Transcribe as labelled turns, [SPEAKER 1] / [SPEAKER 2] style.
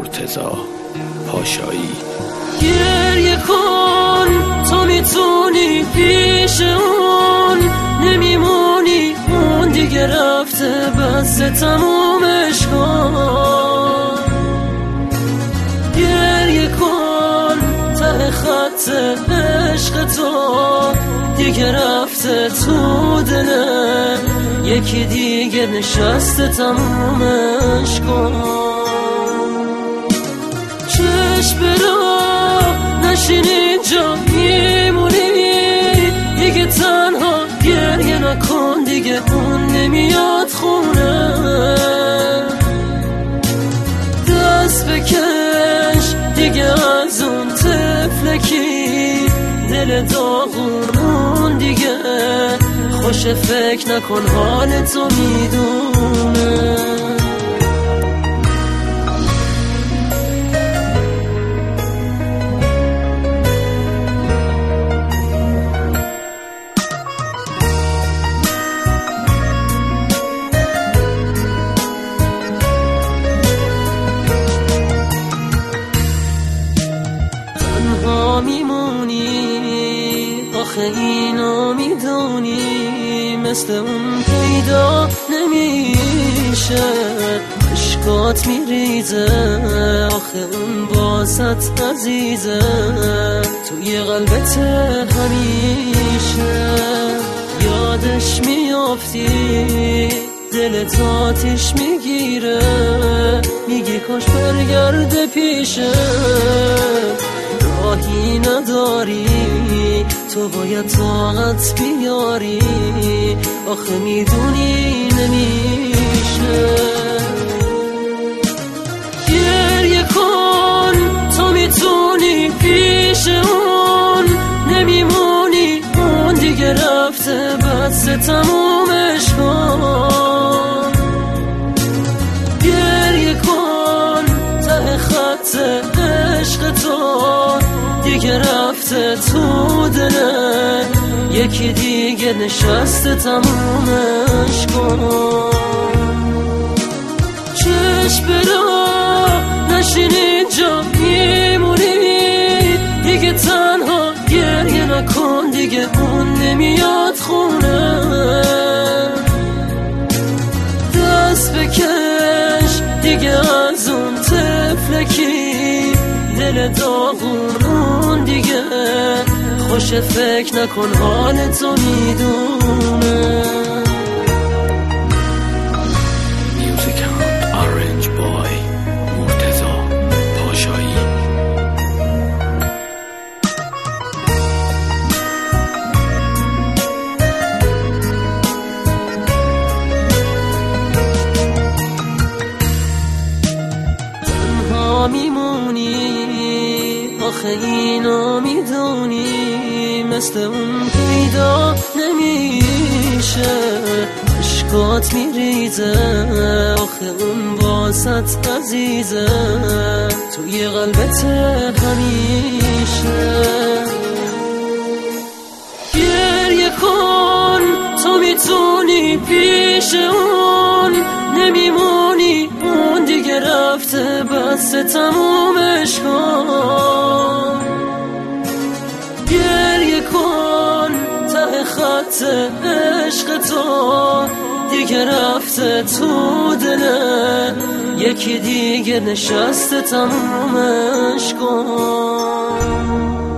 [SPEAKER 1] مرتضی پاشایی.
[SPEAKER 2] گریه کن تو میتونی پیش اون نمیمونی، اون دیگه رفته بس تمومش کن. گریه کن ته خط عشق تو دیگه رفته تو دله، یکی دیگه نشسته تمومش کن. چشم برا نشین اینجا میمونی، دیگه تنها گریه نکن، دیگه اون نمیاد خونه. دست بکش دیگه از اون طفلکی، دل داغون دیگه خوش فکر نکن، حالتو میدونه. میمونی آخه اینو میدونی، مثل اون پیدا نمیشه، اشکات میریزه آخه اون باست عزیزه، توی قلبت همیشه یادش میافتی، دلت آتیش میگیره، میگی کاش برگرده پیشه. راهی نداری تو باید طاقت بیاری، آخه میدونی نمیشه. گریه کن تو میتونی پیش اون نمیمونی، اون دیگه رفته بس تمومش کن. گریه کن ته خط عشق تو دیگه رفته تو دله، یکی دیگه نشسته تمومش کن. چشم برا نشین اینجا میمونی، دیگه تنها گریه نکن، دیگه اون نمیاد خونه. دست بکش دیگه از اون طفلکی، دل داغون دیگه خوش فکر نکن، حالتو میدونه.
[SPEAKER 1] میوزیک آرنج بای مرتضی پاشایی.
[SPEAKER 2] تنها میمونی آخه اینو میدونی، مثل اون پیدا نمیشه، اشکات میریزه آخه اون باست عزیزه، توی قلبت همیشه. گریه کن تو میتونی پیش اون نمیمونی، اون دیگه رفته بس تمومش کن. گریه کن ته خط عشق تو دیگه رفته تو دله، یکی دیگه نشسته تمومش کن.